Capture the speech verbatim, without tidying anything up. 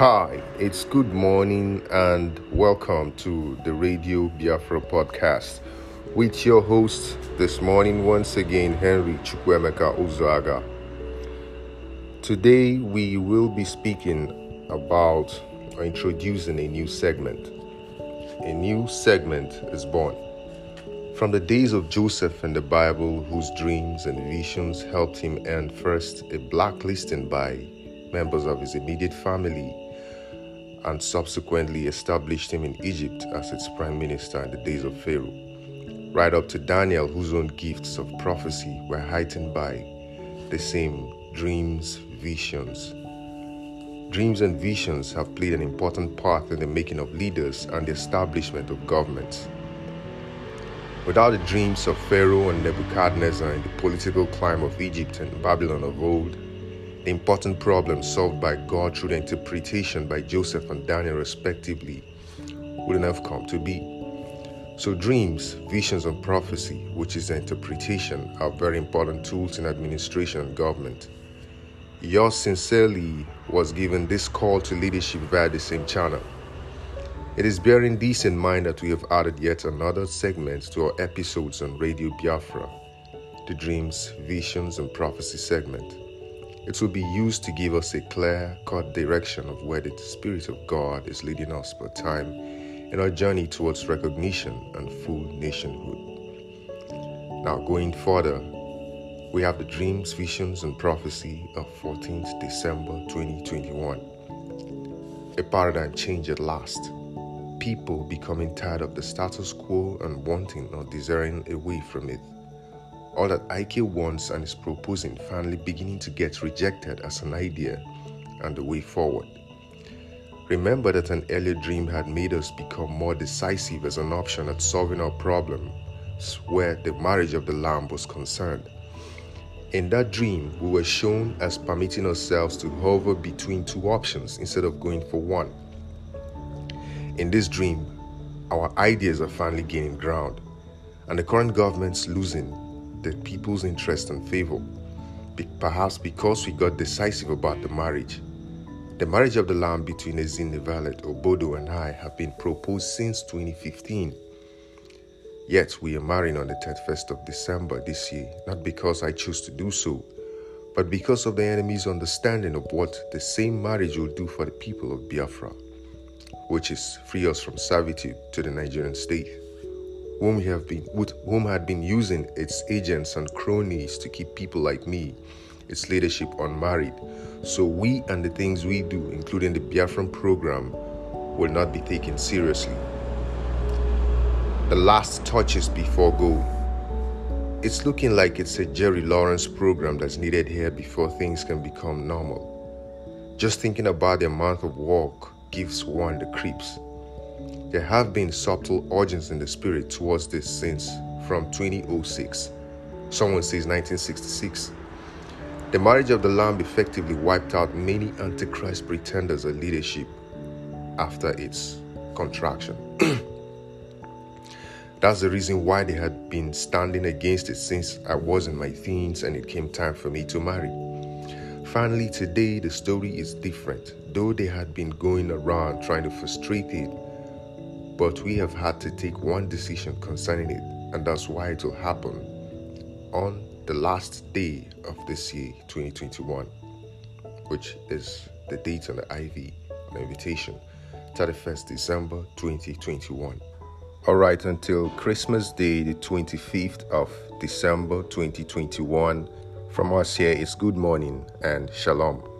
Hi, it's good morning and welcome to the Radio Biafra podcast with your host this morning once again, Henry Chukwemeka Uzoaga. Today we will be speaking about or introducing a new segment. A new segment is born. From the days of Joseph in the Bible, whose dreams and visions helped him earn first a blacklisting by members of his immediate family and subsequently established him in Egypt as its prime minister in the days of Pharaoh, right up to Daniel, whose own gifts of prophecy were heightened by the same dreams, visions. Dreams and visions have played an important part in the making of leaders and the establishment of governments. Without the dreams of Pharaoh and Nebuchadnezzar in the political climate of Egypt and Babylon of old, the important problems solved by God through the interpretation by Joseph and Daniel respectively wouldn't have come to be. So dreams, visions, and prophecy, which is the interpretation, are very important tools in administration and government. Yours sincerely was given this call to leadership via the same channel. It is bearing this in mind that we have added yet another segment to our episodes on Radio Biafra, the Dreams, Visions, and Prophecy segment. It will be used to give us a clear-cut direction of where the Spirit of God is leading us per time in our journey towards recognition and full nationhood. Now, going further, we have the Dreams, Visions, and Prophecy of fourteenth December twenty twenty-one. A paradigm change at last. People becoming tired of the status quo and wanting or desiring away from it. All that Ike wants and is proposing finally beginning to get rejected as an idea and the way forward. Remember that an earlier dream had made us become more decisive as an option at solving our problems where the marriage of the Lamb was concerned. In that dream, we were shown as permitting ourselves to hover between two options instead of going for one. In this dream, our ideas are finally gaining ground, and the current government's losing the people's interest and favor, Be- perhaps because we got decisive about the marriage. The marriage of the Lamb between Ezine Valet, Obodo, and I have been proposed since twenty fifteen. Yet we are marrying on the thirty-first of December this year, not because I chose to do so, but because of the enemy's understanding of what the same marriage will do for the people of Biafra, which is free us from servitude to the Nigerian state, whom have been whom had been using its agents and cronies to keep people like me, its leadership, unmarried. So we and the things we do, including the Biafran program, will not be taken seriously. The last touches before go. It's looking like it's a Jerry Lawrence program that's needed here before things can become normal. Just thinking about the amount of work gives one the creeps. There have been subtle urgings in the spirit towards this since from twenty oh six. Someone says nineteen sixty-six. The marriage of the Lamb effectively wiped out many Antichrist pretenders at leadership after its contraction. That's the reason why they had been standing against it since I was in my teens and it came time for me to marry. Finally, today the story is different, though they had been going around trying to frustrate it. But we have had to take one decision concerning it, and that's why it will happen on the last day of this year, twenty twenty-one, which is the date on the I V, on the invitation, thirty-first December twenty twenty-one. All right, until Christmas Day, the twenty-fifth of December twenty twenty-one, from us here, it's good morning and shalom.